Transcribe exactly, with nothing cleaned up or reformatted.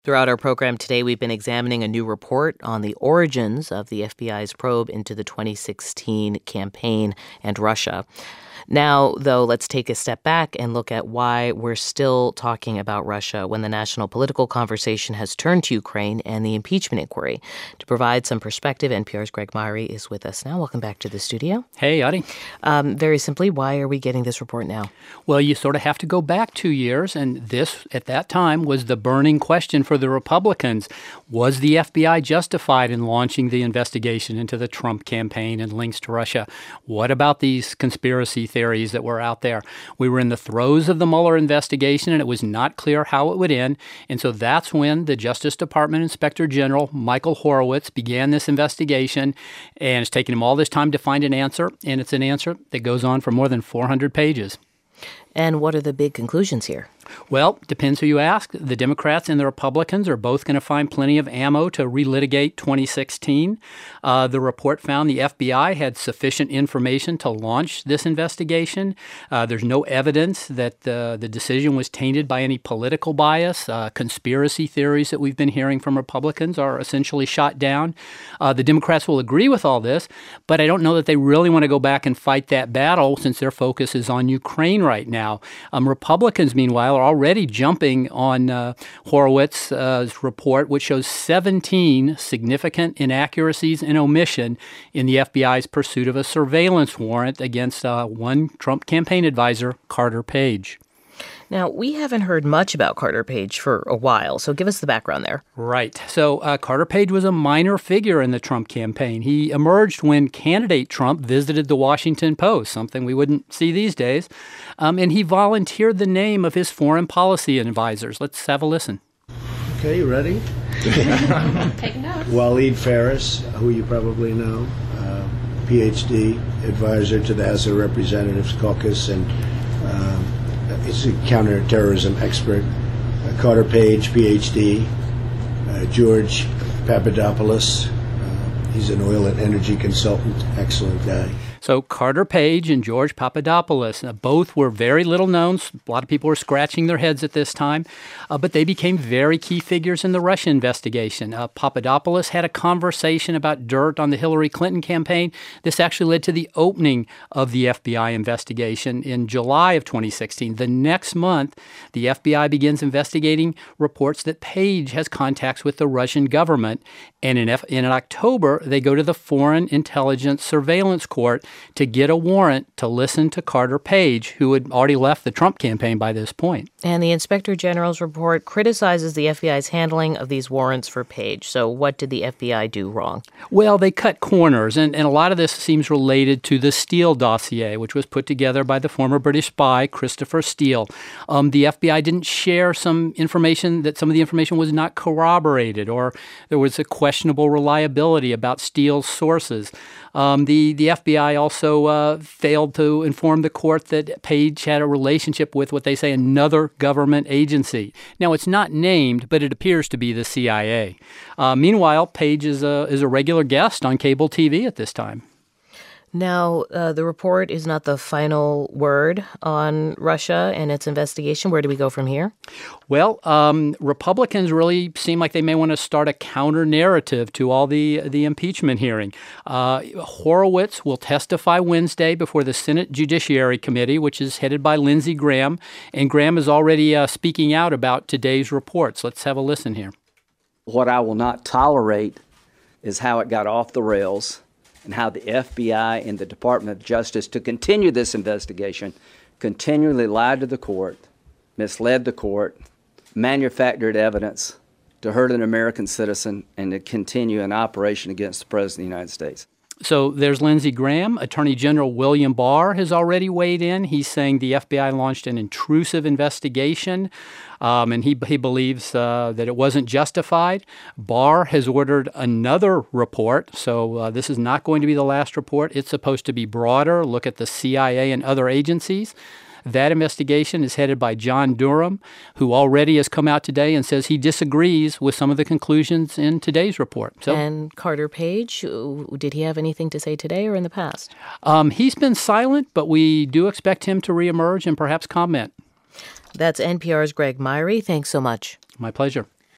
Throughout our program today, we've been examining a new report on the origins of the F B I's probe into the twenty sixteen campaign and Russia. Now, though, let's take a step back and look at why we're still talking about Russia when the national political conversation has turned to Ukraine and the impeachment inquiry. To provide some perspective, N P R's Greg Myrie is with us now. Welcome back to the studio. Hey, Audie. Um, very simply, why are we getting this report now? Well, you sort of have to go back two years, and this, at that time, was the burning question for the Republicans. Was the F B I justified in launching the investigation into the Trump campaign and links to Russia? What about these conspiracy theories that were out there? We were in the throes of the Mueller investigation, and it was not clear how it would end. And so that's when the Justice Department Inspector General, Michael Horowitz, began this investigation. And it's taken him all this time to find an answer. And it's an answer that goes on for more than four hundred pages. And what are the big conclusions here? Well, depends who you ask. The Democrats and the Republicans are both going to find plenty of ammo to relitigate twenty sixteen. Uh, the report found the F B I had sufficient information to launch this investigation. Uh, there's no evidence that uh, the decision was tainted by any political bias. Uh, conspiracy theories that we've been hearing from Republicans are essentially shot down. Uh, the Democrats will agree with all this, but I don't know that they really want to go back and fight that battle since their focus is on Ukraine right now. Um, Republicans, meanwhile, are already jumping on uh, Horowitz's uh, report, which shows seventeen significant inaccuracies and omission in the F B I's pursuit of a surveillance warrant against uh, one Trump campaign advisor, Carter Page. Now, we haven't heard much about Carter Page for a while, so give us the background there. Right. So uh, Carter Page was a minor figure in the Trump campaign. He emerged when candidate Trump visited the Washington Post, something we wouldn't see these days, um, and he volunteered the name of his foreign policy advisors. Let's have a listen. Okay, you ready? Take notes. Waleed Phares, who you probably know, uh, P H D, advisor to the House of Representatives caucus, and uh, he's a counterterrorism expert. Uh, Carter Page, P H D. Uh, George Papadopoulos, uh, he's an oil and energy consultant, excellent guy. So Carter Page and George Papadopoulos, uh, both were very little known. A lot of people were scratching their heads at this time, uh, but they became very key figures in the Russia investigation. Uh, Papadopoulos had a conversation about dirt on the Hillary Clinton campaign. This actually led to the opening of the F B I investigation in July of twenty sixteen. The next month, the F B I begins investigating reports that Page has contacts with the Russian government. And in, F- in October, they go to the Foreign Intelligence Surveillance Court to get a warrant to listen to Carter Page, who had already left the Trump campaign by this point. And the Inspector General's report criticizes the F B I's handling of these warrants for Page. So what did the F B I do wrong? Well, they cut corners, and, and a lot of this seems related to the Steele dossier, which was put together by the former British spy, Christopher Steele. Um, the F B I didn't share some information, that some of the information was not corroborated, or there was a questionable reliability about Steele's sources. Um, the, the F B I also uh, failed to inform the court that Page had a relationship with what they say another government agency. Now, it's not named, but it appears to be the C I A. Uh, meanwhile, Page is a, is a regular guest on cable T V at this time. Now, uh, the report is not the final word on Russia and its investigation. Where do we go from here? Well, um, Republicans really seem like they may want to start a counter-narrative to all the, the impeachment hearing. Uh, Horowitz will testify Wednesday before the Senate Judiciary Committee, which is headed by Lindsey Graham. And Graham is already uh, speaking out about today's reports. Let's have a listen here. What I will not tolerate is how it got off the rails, and how the F B I and the Department of Justice, to continue this investigation, continually lied to the court, misled the court, manufactured evidence to hurt an American citizen, and to continue an operation against the President of the United States. So there's Lindsey Graham. Attorney General William Barr has already weighed in. He's saying the F B I launched an intrusive investigation, um, and he he believes uh, that it wasn't justified. Barr has ordered another report, so uh, this is not going to be the last report. It's supposed to be broader, look at the C I A and other agencies. That investigation is headed by John Durham, who already has come out today and says he disagrees with some of the conclusions in today's report. So, and Carter Page, did he have anything to say today or in the past? Um, he's been silent, but we do expect him to reemerge and perhaps comment. That's N P R's Greg Myrie. Thanks so much. My pleasure.